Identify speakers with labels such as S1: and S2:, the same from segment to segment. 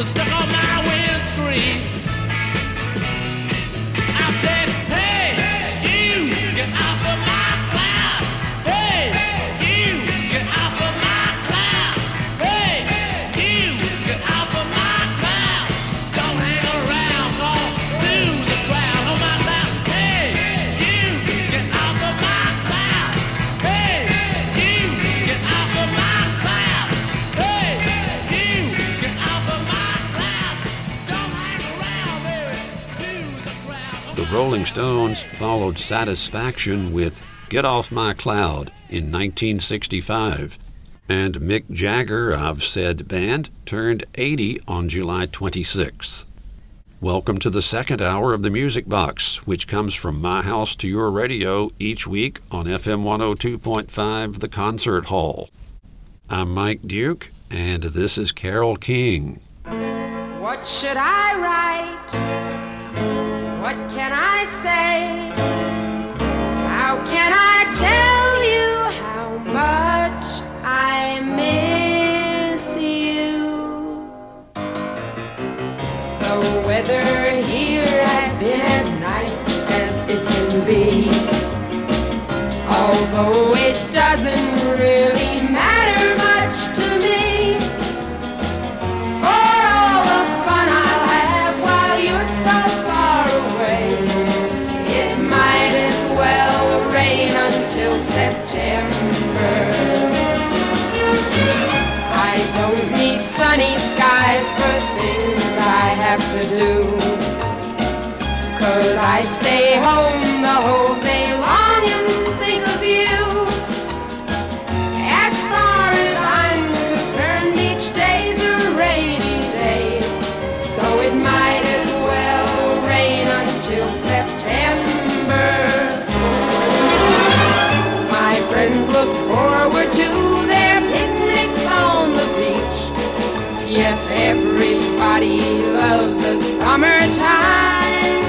S1: stuck on my windscreen. I said, hey, you, get off of my cloud. Hey, you, get off of my cloud. Hey, you, get off of my cloud. Don't hang around, don't do the crowd on my cloud. Hey, you, get off of my cloud. Hey, you, get off of my cloud. Hey, you, get off of my cloud. Don't hang around, baby, do the crowd.
S2: The Rolling Stones followed Satisfaction with Get Off My Cloud in 1965. And Mick Jagger of said band turned 80 on July 26th. Welcome to the second hour of the Music Box, which comes from my house to your radio each week on FM 102.5 The Concert Hall. I'm Mike Duke, and this is Carole King.
S3: What should I write? What can I say? How can I tell you how much I miss you? The weather here has been as nice as it can be, although it doesn't really matter much to me. For all the fun I'll have while you're so far away, it might as well rain until September. I don't need sunny skies for things I have to do, 'cause I stay home the whole day long and think of you. As far as I'm concerned, each day's a rainy day, so it might as well rain until September. My friends look forward to their picnics on the beach. Yes, everybody loves the summertime.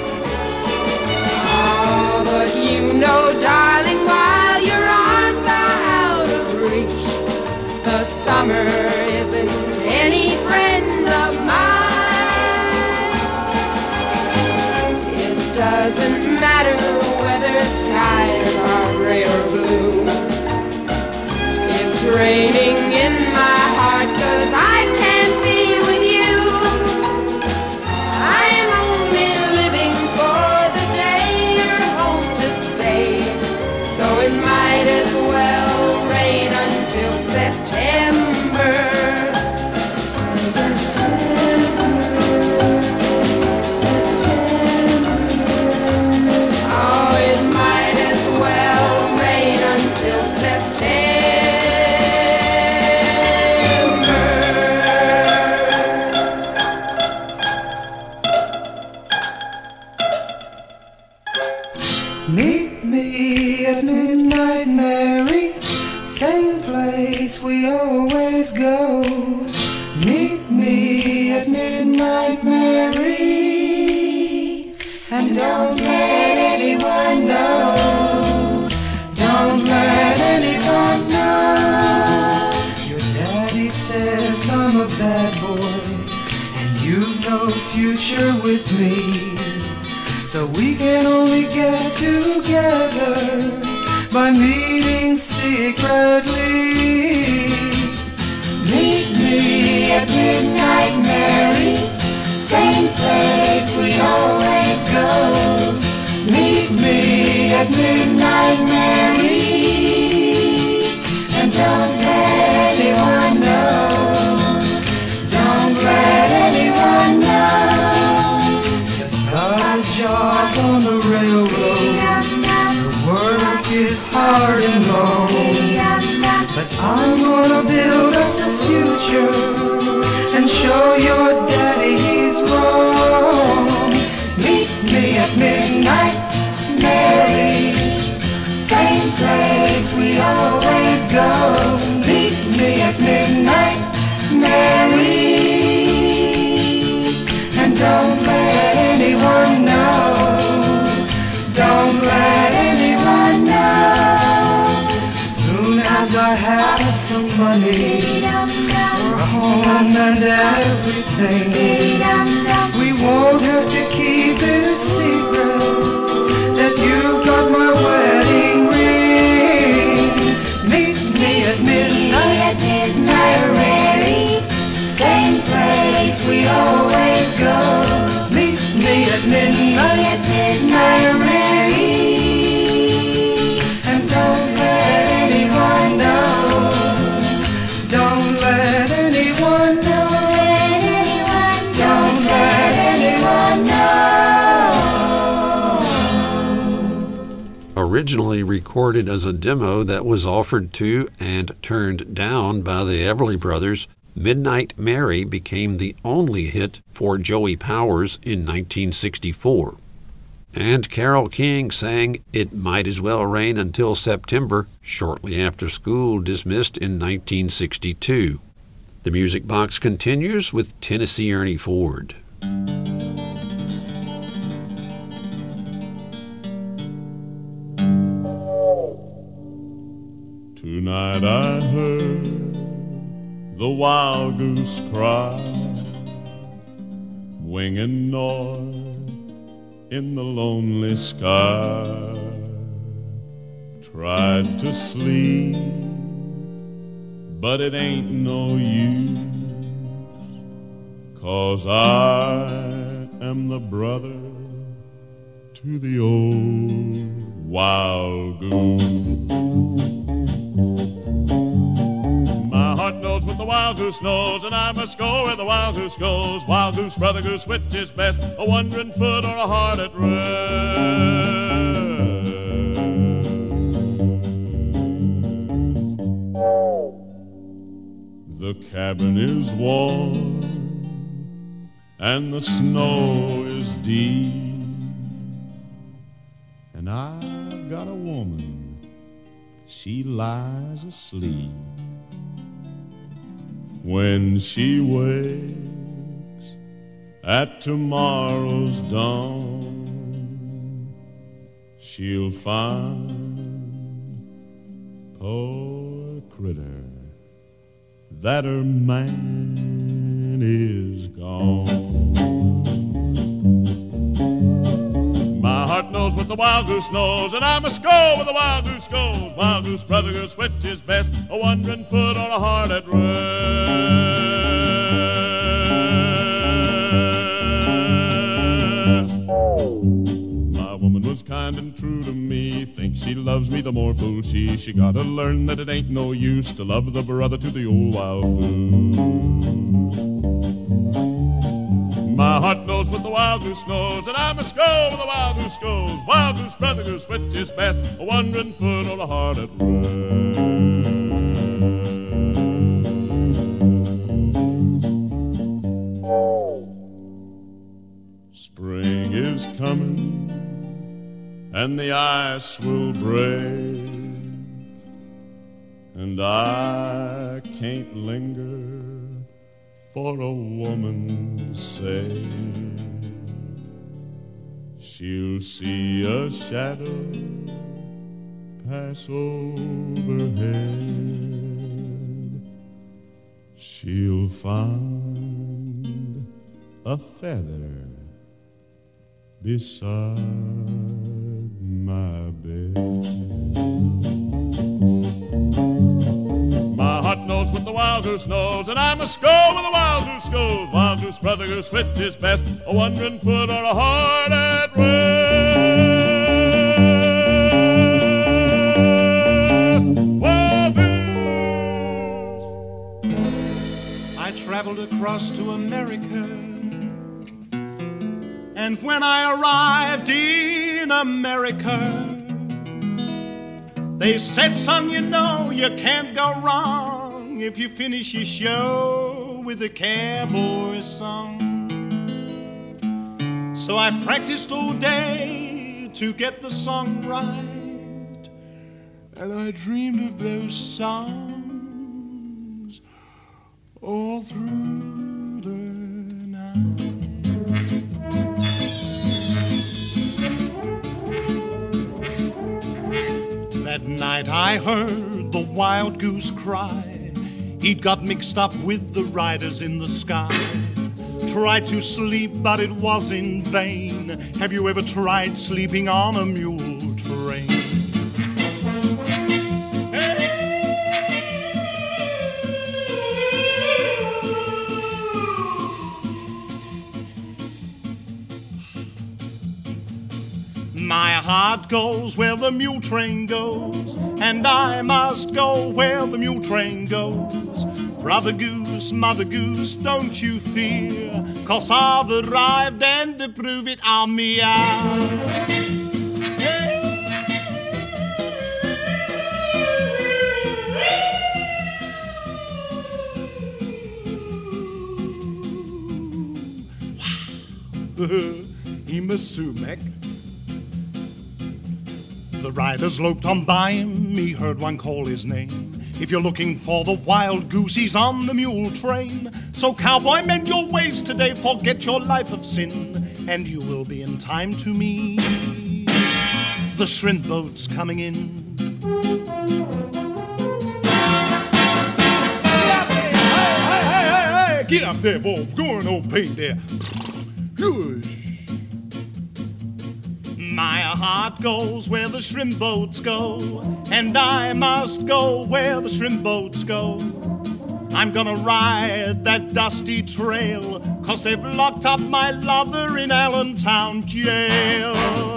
S3: Oh, but you know, darling, while your arms are out of reach, the summer isn't any friend of mine. It doesn't matter whether skies are gray or blue. It's raining in my heart 'cause I can't be with you. I'm only living for the day you're home to stay, so it might as well rain until September. Oh, it might as well rain until September.
S4: Meet me at midnight, Mary, same place we always go. Meet me at midnight, Mary, and don't let anyone know. Don't let anyone know. Your daddy says I'm a bad boy, and you've no future with me. So we can only get together by meeting secretly. Meet me at midnight, Mary, same place we always go. Meet me at midnight, Mary, and don't let anyone know. Don't let anyone know. Got a job on the railroad. The work is hard and long, but I'm gonna build us a future and show your daddy he's wrong. Meet me at midnight, Mary, same place we always go. Meet me at midnight, Mary, and don't let anyone know. Don't let anyone know. Soon as I have some money for a home home and everything. We won't have to keep it a secret that you got my wedding ring. Meet me at midnight, Mary. Same place we always go. Meet me at midnight, Mary. And don't let anyone know. Don't let anyone know. Don't let anyone know.
S2: Originally recorded as a demo that was offered to and turned down by the Everly Brothers, Midnight Mary became the only hit for Joey Powers in 1964. And Carole King sang It Might As Well Rain Until September shortly after school dismissed in 1962. The Music Box continues with Tennessee Ernie Ford.
S5: Tonight I heard the wild goose cry, winging north in the lonely sky. Tried to sleep, but it ain't no use, 'cause I am the brother to the old wild goose. My heart knows what the wild goose knows, and I must go where the wild goose goes. Wild goose, brother goose, which is best, a wandering foot or a heart at rest? The cabin is warm, and the snow is deep, and I've got a woman, she lies asleep. When she wakes at tomorrow's dawn, she'll find, poor critter, that her man is gone. My heart knows what the wild goose knows, and I must go where the wild goose goes. Wild goose, brother goose, which is best, a wandering foot or a heart at rest? My woman was kind and true to me, thinks she loves me, the more fool she. She gotta learn that it ain't no use to love the brother to the old wild goose. My heart knows what the wild goose knows, and I must go where the wild goose goes. Wild goose, brother goose, which is best, a wandering foot or a heart at rest? Spring is coming, and the ice will break, and I can't linger for a woman's sake. She'll see a shadow pass overhead. She'll find a feather beside my bed. My heart knows what the wild goose knows, and I must go where the wild goose goes. Wild goose, brother goose, which is best, a wandering foot or a heart at rest? Wild goose!
S6: I traveled across to America, and when I arrived in America, they said, son, you know you can't go wrong if you finish your show with a cowboy song. So I practiced all day to get the song right, and I dreamed of those songs all through the night. That night I heard the wild goose cry, He'd got mixed up with the riders in the sky. Tried to sleep, but it was in vain. Have you ever tried sleeping on a mule train? My heart goes where the mule train goes, and I must go where the mule train goes. Brother Goose, Mother Goose, don't you fear, 'cause I've arrived and to prove it I'll meow. Ema Sumac. The riders loped on by him, he heard one call his name. If you're looking for the wild goose, he's on the mule train. So cowboy, mend your ways today, forget your life of sin, and you will be in time to meet the shrimp boats coming in. Hey, get up there, boy, go on, old paint there. My heart goes where the shrimp boats go, and I must go where the shrimp boats go. I'm gonna ride that dusty trail, 'cause they've locked up my lover in Allentown jail.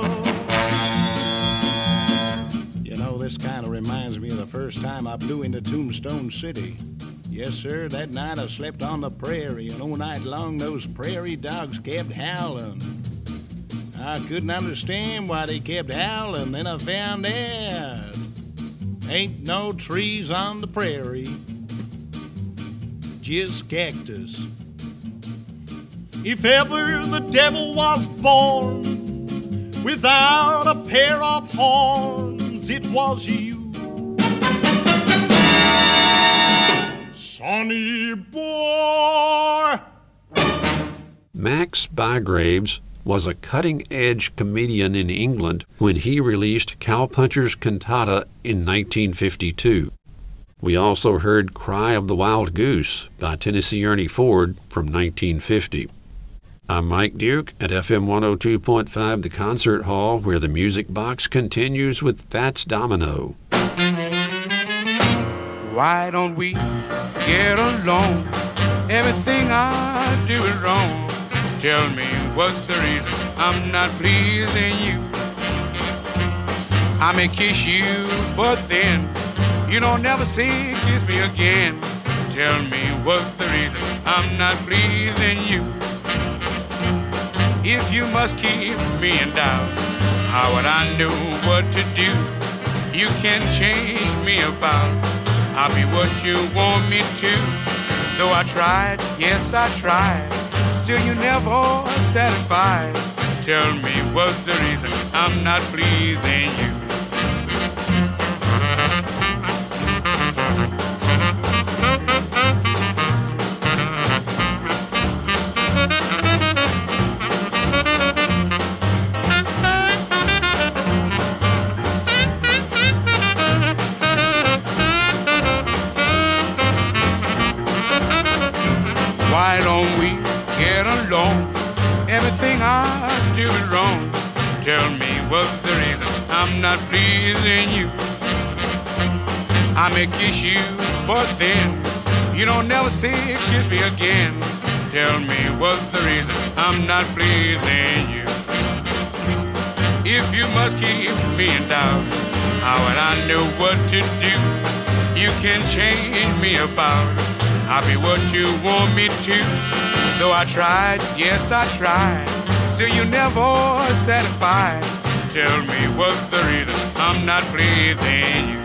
S6: You know, this kind of reminds me of the first time I blew into Tombstone City. Yes, sir, that night I slept on the prairie, and all night long those prairie dogs kept howling. I couldn't understand why they kept howling, then I found out ain't no trees on the prairie, just cactus. If ever the devil was born without a pair of horns, it was you, Sonny boy.
S2: Max Bygraves was a cutting-edge comedian in England when he released Cowpuncher's Cantata in 1952. We also heard Cry of the Wild Goose by Tennessee Ernie Ford from 1950. I'm Mike Duke at FM 102.5 The Concert Hall, where the Music Box continues with Fats Domino.
S7: Why don't we get along? Everything I do is wrong. Tell me what's the reason I'm not pleasing you. I may kiss you, but then you don't never say kiss me again. Tell me what's the reason I'm not pleasing you. If you must keep me in doubt, how would I know what to do? You can change me about, I'll be what you want me to. Though I tried, yes I tried, still you never satisfied. Tell me what's the reason I'm not pleasing you. Why don't we get along? Everything I do is wrong. Tell me what's the reason I'm not pleasing you. I may kiss you, but then you don't never say kiss me again. Tell me what's the reason I'm not pleasing you. If you must keep me in doubt, how would I know what to do? You can change me about, I'll be what you want me to. Though I tried, yes I tried, still you never satisfied. Tell me what's the reason I'm not pleasing you.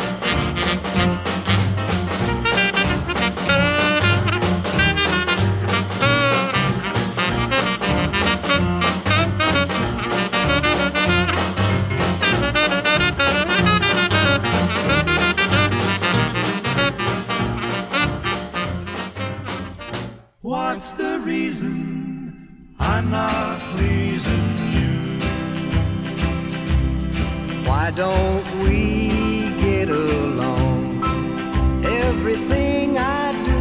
S4: What's the reason I'm not pleasing you?
S8: Why don't we get along? Everything I do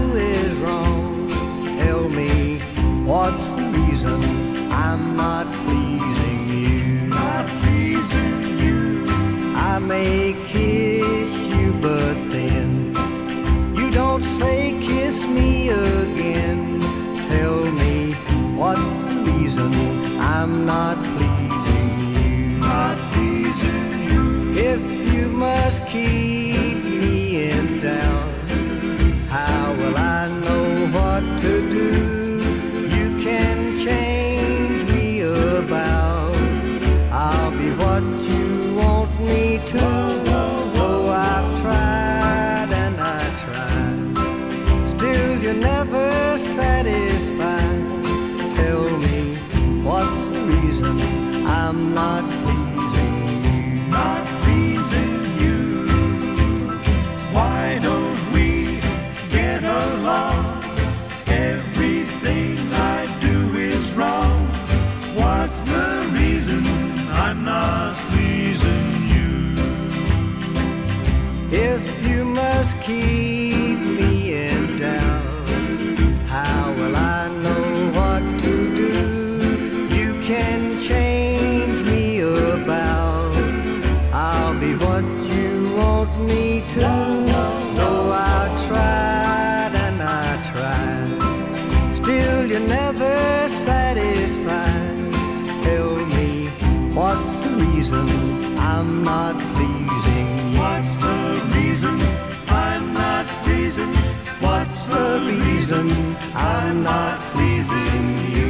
S4: what's the reason I'm not pleasing you? Not pleasing you. I may kiss you, but then you don't say kiss me again. Tell me what's the reason I'm not pleasing you? Not pleasing you. If you must keep me in doubt, how will I know what to do? You can change me about. I'll be what you want me to. Though I've tried and I tried, still you're never satisfied. Tell me what's the reason I'm not pleasing you? Not pleasing you. Why don't we get along? Everything I do is wrong. What's the reason I'm not pleasing you? If you must keep me in doubt, how will I know what to do? You can change me about. I'll be what you want me to. Though I tried and I tried, still you're never satisfied. Tell me what's the reason I'm not pleasing you? What's the reason I'm not pleasing? What's the reason I'm not pleasing you?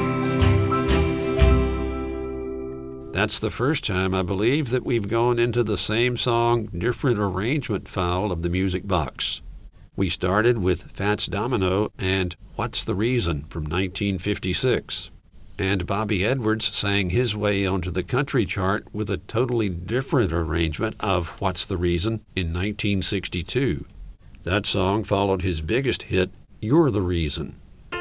S2: That's the first time, I believe, that we've gone into the same song, different arrangement file of the music box. We started with Fats Domino and What's the Reason from 1956. And Bobby Edwards sang his way onto the country chart with a totally different arrangement of What's the Reason in 1962. That song followed his biggest hit, You're the Reason.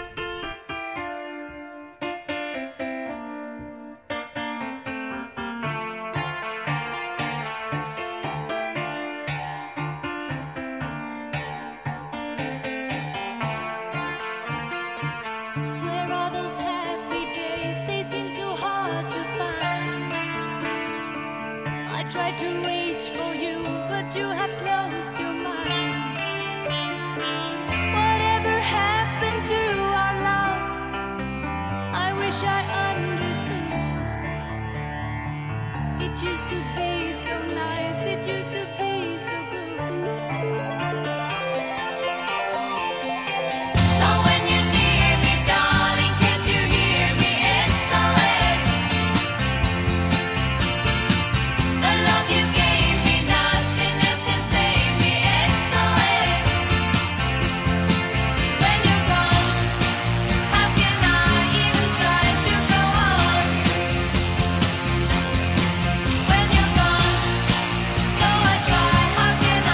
S8: Where are those happy days? They seem so hard to find. I tried to reach for you, but you have closed your mind. Whatever happened to our love? I wish I understood. It used to be so nice, it used to be so good. So when you're near me, darling, can't you hear me? SOS. The love you gave me, nothing else can save me. SOS. When you're gone, how can I even try to go on? When you're gone, though I try, how can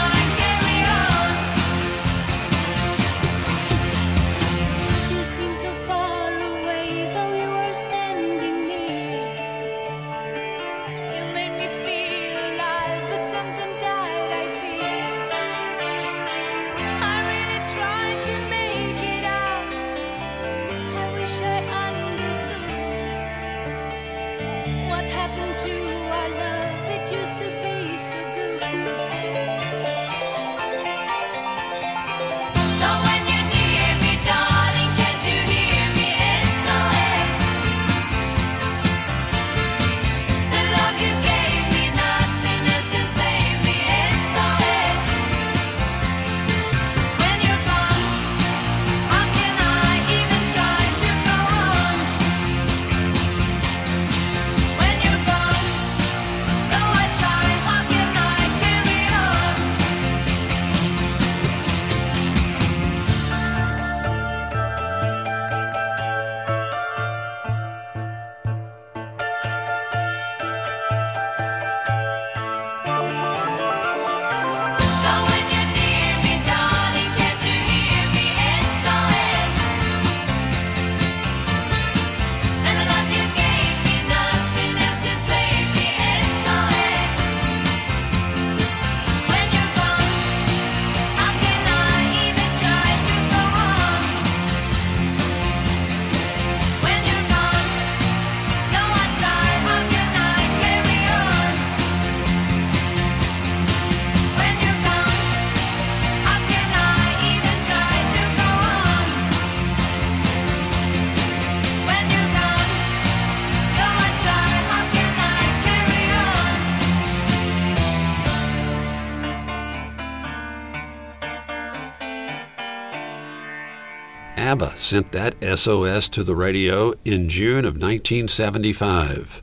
S2: ABBA sent that SOS to the radio in June of 1975.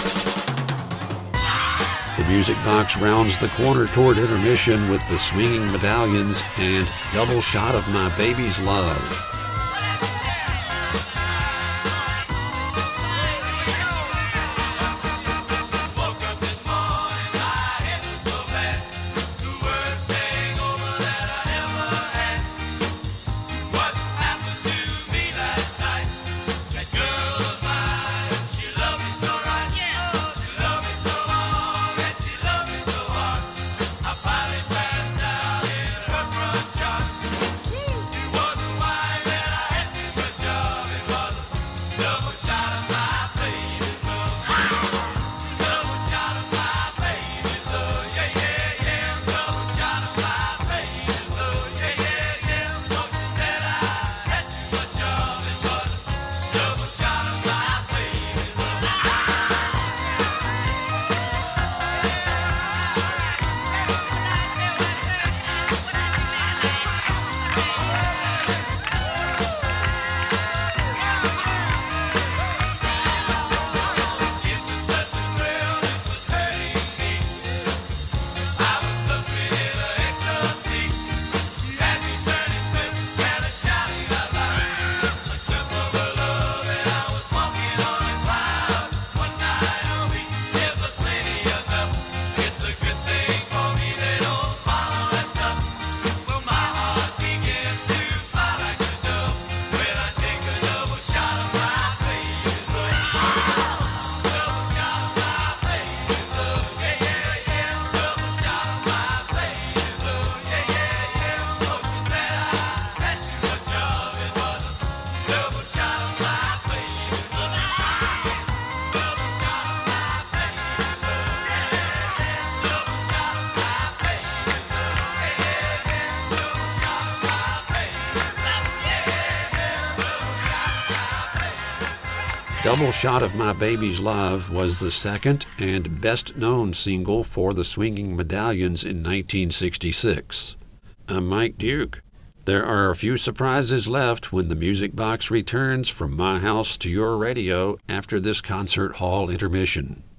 S2: The Music Box rounds the corner toward intermission with the Swinging Medallions and Double Shot of My Baby's Love. Double Shot of My Baby's Love was the second and best-known single for the Swinging Medallions in 1966. I'm Mike Duke. There are a few surprises left when the Music Box returns from my house to your radio after this concert hall intermission.